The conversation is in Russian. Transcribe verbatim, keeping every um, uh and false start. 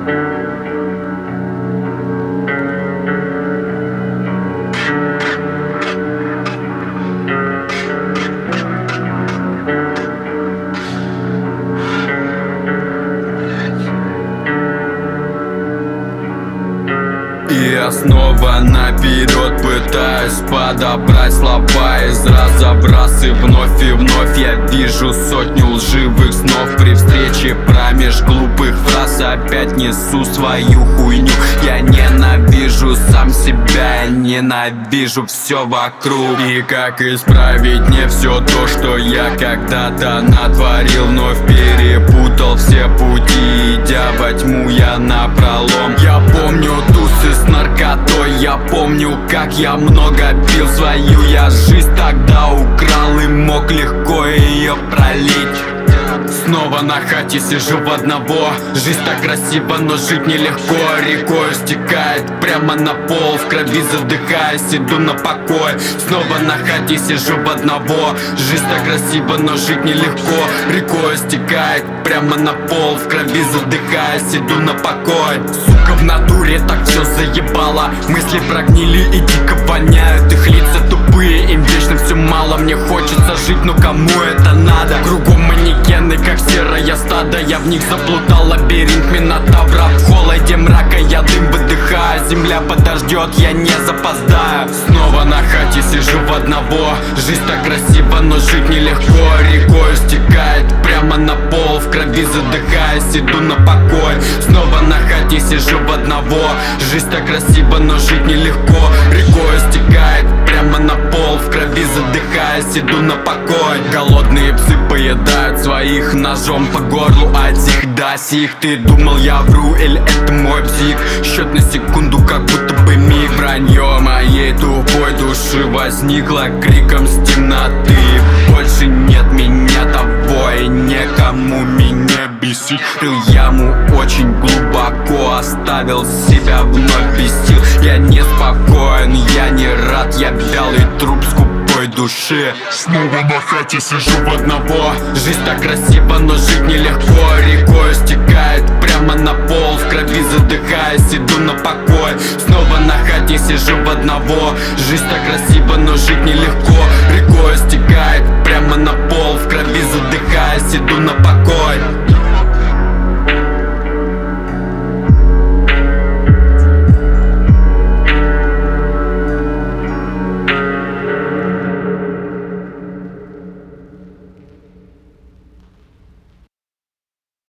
И я снова наперед пытаюсь подобрать слова из разобраз. И вновь и вновь я вижу сотню лживых снов. При встрече промеж глупых фраз опять несу свою хуйню. Я ненавижу сам себя, я ненавижу все вокруг. И как исправить не все то, что я когда-то натворил? Вновь перепутал все пути, идя во тьму я напролом. Я помню тусы с наркотой, я помню, как я много пил. Свою я жизнь тогда украл и мог легко ее пролить. Снова на хате сижу в одного. Жизнь так красиво, но жить нелегко. Рекой стекает прямо на пол, в крови задыхаясь, иду на покой. Снова на хате сижу в одного. Жизнь так красиво, но жить нелегко. Рекой стекает прямо на пол, в крови задыхаясь, иду на покой. Сука, в натуре так все заебало. Мысли прогнили и дико воняют. Их лица тупые, им вечно все мало. Мне хочется жить, но кому это надо? Кругом манекены, как серое стадо. Я в них заплутал, лабиринт Минотавра. В холоде мрака я дым выдыхаю. Земля подождет, я не запоздаю. Снова на хате сижу в одного. Жизнь так красиво, но жить нелегко. Рекой стекает прямо на пол, в крови задыхаясь, иду на покой. Снова на хате сижу в одного. Жизнь так красиво, но жить нелегко. Рекой стекает прямо на пол, в крови задыхаясь, иду на покой. Голодные псы поедают своих ножом по горлу, а тих до сих. Ты думал, я вру или это мой бзик? Счет на секунду, как будто бы миг. Вранье моей тупой души возникло криком с темноты. Больше нет меня того, и некому меня бесить. Рыл яму очень глубоко, оставил себя вновь без сил. Я не спокоен, я не рад, я вялый труп скупой души. Снова на хате сижу в одного. Жизнь так красиво, но жить нелегко. Рекой стекает прямо на пол, в крови задыхаясь, иду на покой. Снова на хате сижу в одного. Жизнь так красиво, но жить нелегко. Рекой стекает прямо на пол, в крови задыхаясь, иду на покой.